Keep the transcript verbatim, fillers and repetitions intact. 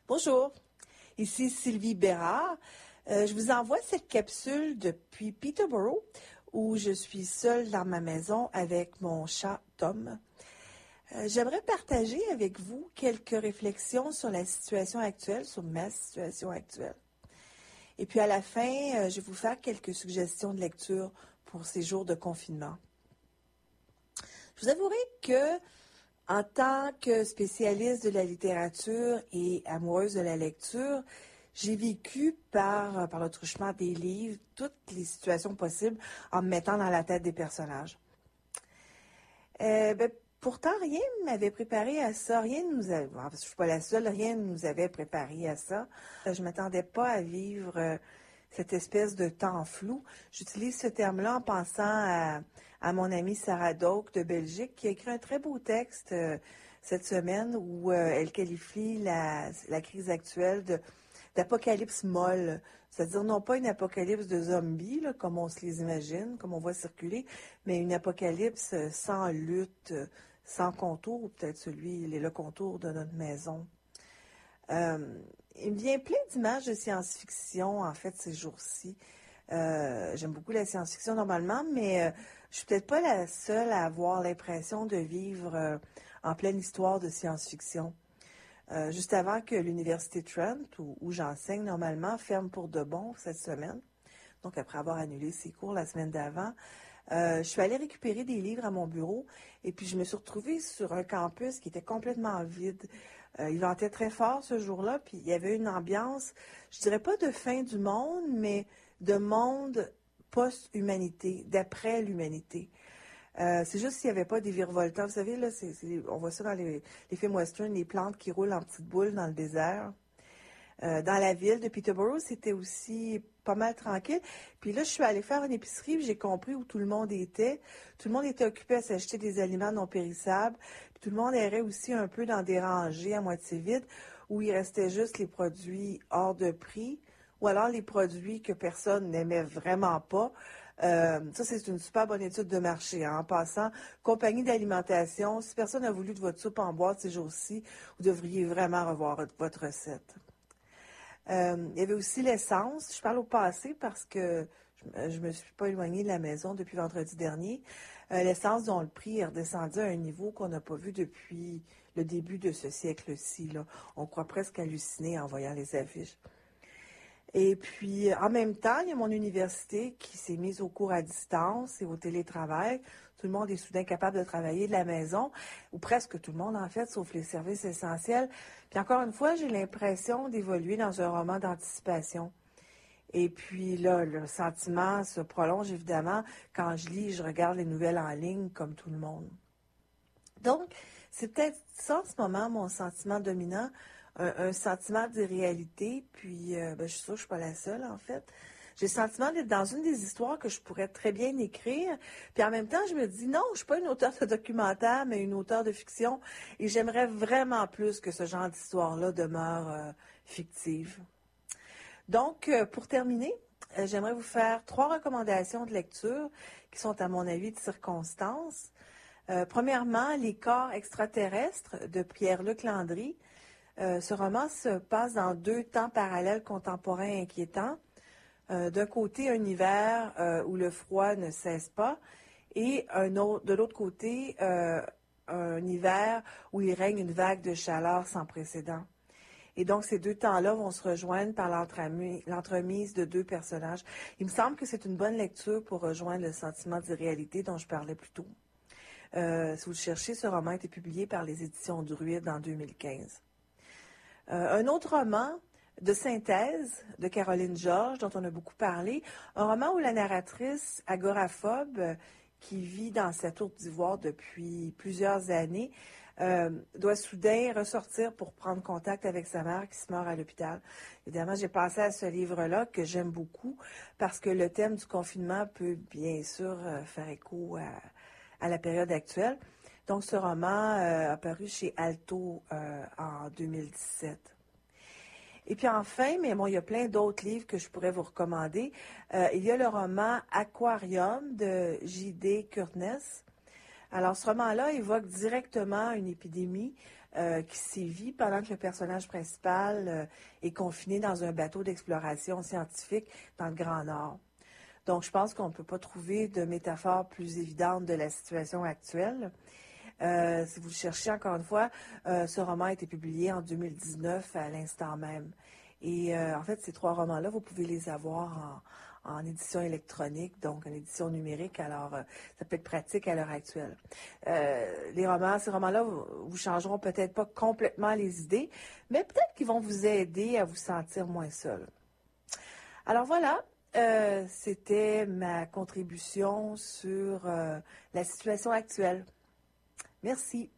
Bonjour, ici Sylvie Bérard. Euh, je vous envoie cette capsule depuis Peterborough où je suis seule dans ma maison avec mon chat Tom. Euh, j'aimerais partager avec vous quelques réflexions sur la situation actuelle, sur ma situation actuelle. Et puis à la fin, euh, je vais vous faire quelques suggestions de lecture pour ces jours de confinement. Je vous avouerai que en tant que spécialiste de la littérature et amoureuse de la lecture, j'ai vécu par, par le truchement des livres toutes les situations possibles en me mettant dans la tête des personnages. Euh, ben, pourtant, rien ne m'avait préparé à ça. Rien ne nous avait, je ne suis pas la seule, rien ne nous avait préparé à ça. Je ne m'attendais pas à vivre euh, cette espèce de temps flou. J'utilise ce terme-là en pensant à, à mon amie Sarah Doak de Belgique qui a écrit un très beau texte euh, cette semaine où euh, elle qualifie la, la crise actuelle de, d'apocalypse molle. C'est-à-dire non pas une apocalypse de zombies, là, comme on se les imagine, comme on voit circuler, mais une apocalypse sans lutte, sans contour, ou peut-être celui, les le contour de notre maison. Euh, il me vient plein d'images de science-fiction, en fait, ces jours-ci. Euh, j'aime beaucoup la science-fiction normalement, mais euh, je suis peut-être pas la seule à avoir l'impression de vivre euh, en pleine histoire de science-fiction. Euh, juste avant que l'Université Trent, où, où j'enseigne normalement, ferme pour de bon cette semaine, donc après avoir annulé ses cours la semaine d'avant, euh, je suis allée récupérer des livres à mon bureau et puis je me suis retrouvée sur un campus qui était complètement vide. Euh, il ventait très fort ce jour-là, puis il y avait une ambiance, je dirais pas de fin du monde, mais de monde post-humanité, d'après l'humanité. Euh, c'est juste s'il n'y avait pas des virevoltants. Vous savez, là, c'est, c'est, on voit ça dans les, les films western, les plantes qui roulent en petites boules dans le désert. Euh, dans la ville de Peterborough, c'était aussi pas mal tranquille. Puis là, je suis allée faire une épicerie, j'ai compris où tout le monde était. Tout le monde était occupé à s'acheter des aliments non périssables. Puis tout le monde errait aussi un peu dans des rangées à moitié vides, où il restait juste les produits hors de prix, ou alors les produits que personne n'aimait vraiment pas. Euh, ça, c'est une super bonne étude de marché. Hein. En passant, compagnie d'alimentation, si personne n'a voulu de votre soupe en boîte ces jours-ci, vous devriez vraiment revoir votre recette. Euh, il y avait aussi l'essence. Je parle au passé parce que je ne me suis pas éloignée de la maison depuis vendredi dernier. Euh, l'essence dont le prix est redescendu à un niveau qu'on n'a pas vu depuis le début de ce siècle-ci. Là. On croit presque halluciner en voyant les affiches. Et puis, en même temps, il y a mon université qui s'est mise au cours à distance et au télétravail. Tout le monde est soudain capable de travailler de la maison, ou presque tout le monde en fait, sauf les services essentiels. Puis encore une fois, j'ai l'impression d'évoluer dans un roman d'anticipation. Et puis là, le sentiment se prolonge évidemment. Quand je lis, je regarde les nouvelles en ligne comme tout le monde. Donc, c'est peut-être ça en ce moment, mon sentiment dominant, un, un sentiment d'irréalité, puis euh, ben, je suis sûre que je suis pas la seule, en fait. J'ai le sentiment d'être dans une des histoires que je pourrais très bien écrire, puis en même temps, je me dis, non, je suis pas une auteure de documentaire, mais une auteure de fiction, et j'aimerais vraiment plus que ce genre d'histoire-là demeure euh, fictive. Donc, euh, pour terminer, euh, j'aimerais vous faire trois recommandations de lecture qui sont, à mon avis, de circonstance. Euh, premièrement, Les corps extraterrestres de Pierre-Luc Landry. Euh, ce roman se passe dans deux temps parallèles contemporains inquiétants. Euh, d'un côté, un hiver euh, où le froid ne cesse pas, et un autre, de l'autre côté, euh, un hiver où il règne une vague de chaleur sans précédent. Et donc, ces deux temps-là vont se rejoindre par l'entremise, l'entremise de deux personnages. Il me semble que c'est une bonne lecture pour rejoindre le sentiment d'irréalité dont je parlais plus tôt. Euh, si vous le cherchez, ce roman a été publié par les éditions Druide en deux mille quinze. Euh, un autre roman de synthèse de Caroline Georges, dont on a beaucoup parlé, un roman où la narratrice agoraphobe, euh, qui vit dans sa tour d'ivoire depuis plusieurs années, euh, doit soudain ressortir pour prendre contact avec sa mère qui se meurt à l'hôpital. Évidemment, j'ai pensé à ce livre-là que j'aime beaucoup parce que le thème du confinement peut bien sûr euh, faire écho à à la période actuelle. Donc, ce roman euh, a paru chez Alto euh, en deux mille dix-sept. Et puis enfin, mais bon, il y a plein d'autres livres que je pourrais vous recommander. Euh, il y a le roman Aquarium de J D Kurtnes. Alors, ce roman-là évoque directement une épidémie euh, qui sévit pendant que le personnage principal euh, est confiné dans un bateau d'exploration scientifique dans le Grand Nord. Donc, je pense qu'on ne peut pas trouver de métaphore plus évidente de la situation actuelle. Euh, si vous le cherchez encore une fois, euh, ce roman a été publié en deux mille dix-neuf à l'instant même. Et euh, en fait, ces trois romans-là, vous pouvez les avoir en, en édition électronique, donc en édition numérique. Alors, euh, ça peut être pratique à l'heure actuelle. Euh, les romans, ces romans-là, vous, vous changeront peut-être pas complètement les idées, mais peut-être qu'ils vont vous aider à vous sentir moins seul. Alors voilà. Euh, c'était ma contribution sur euh, la situation actuelle. Merci.